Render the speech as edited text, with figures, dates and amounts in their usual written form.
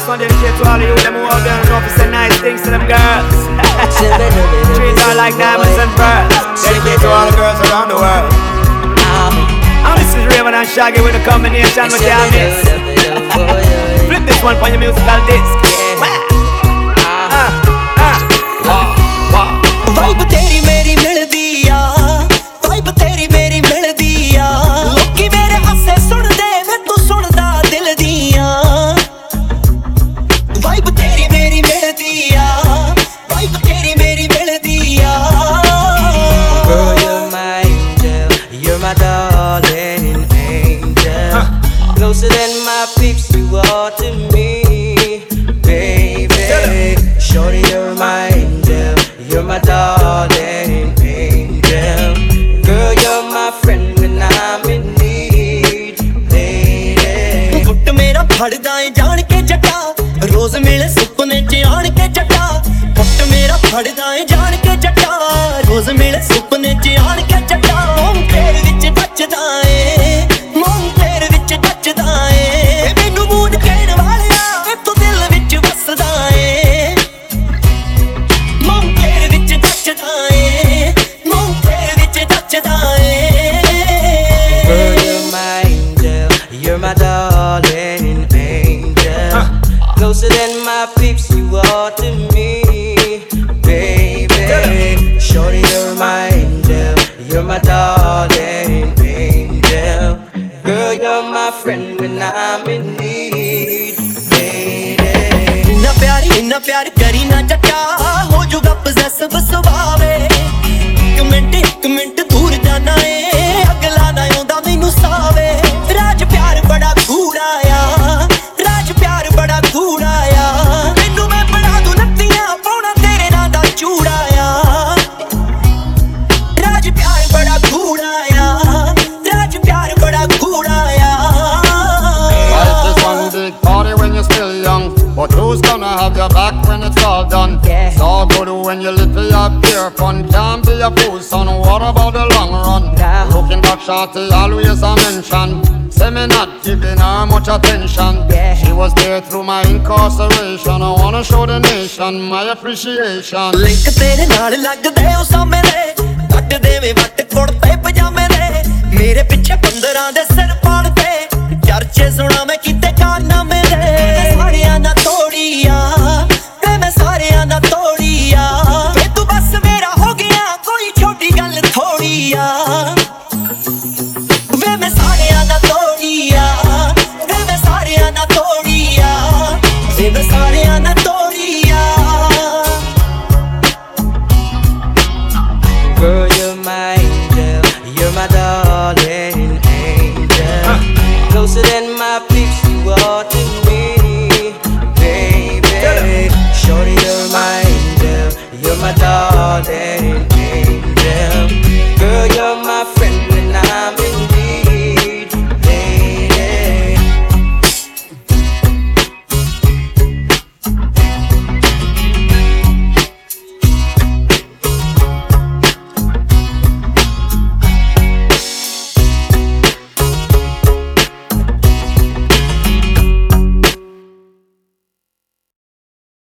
this one dedicated to all of you them who out there and know to say nice things to them girls. Treat her like diamonds and pearls. Dedicated to all the girls around the world. And this is Raven and Shaggy with a combination with your miss. Flip this one for your musical disc. Vibe तेरी मेरी मिलदी आ, vibe तेरी मेरी मिलदी आ, लोकी मेरे हासे सुन दे मैं तू सुनदा दिल दियां। वाइब तेरी मेरी मिलदी आ, वाइब तेरी मेरी मिलदी आ। Girl, you're my angel, you're my darling angel, closer than my peeps you are to me, baby. Shorty, you're my angel, you're my darling angel. Girl, you're my friend when I'm in need, lady. गुट मेरा फड़दा है जान के जटा, रोज मिले सुपने च आन के जटा। गुट मेरा फड़दा है जान के जटा, रोज मिले सुपने च आन के जटा। मोम तेरे विच नचदा है, मोम तेरे विच नचदा है, मैनू मूड कहण वालिया तू दिल विच वसदा है। Girl, you're my angel, you're my darling angel, closer than my peeps you are to me, baby. Shorty, you're my angel, you're my darling angel. Girl, you're my friend when I'm in need, baby. इन्ना प्यार करी ना जट्टा, हो जुगा possessive सुभावे। एक minute दूर जाना है, अगला ना आउंदा मैनू सावे। राज प्यार बड़ा गूढ़ाया, राज प्यार बड़ा गूढ़ाया, मैनू मैं बना दूं नत्तियां पाउणा तेरे नां दा चूड़ाया। राज प्यार बड़ा गूढ़ाया, राज प्यार बड़ा गूढ़ाया। Life is one big party when you're still young, but who's gonna have your back when it's all done? It's all good when you live for your pure fun. Can't be a fool, son, what about the long run? Looking back, shorty always a mention, say me not giving her much attention. She was there through my incarceration, I wanna show the nation my appreciation. Link तेरे नाल लगदे ओ सामे दे, cut देवे what कुड़ते पजामे दे, मेरे पिछे 15 दे सिर पाड़ते, चर्चे सुना मैं किते कारनामे दे। सारियां ना तोड़िया, मैं सारियां ना तोड़िया, वे तू बस मेरा हो गया कोई छोटी गल थोड़िया। वे मैं सारियां ना तोड़िया, वे मैं सारियां ना तोड़िया, वे मैं सारियां ना तोड़िया। Girl, you're my angel, you're my darling angel, closer than my peeps you are to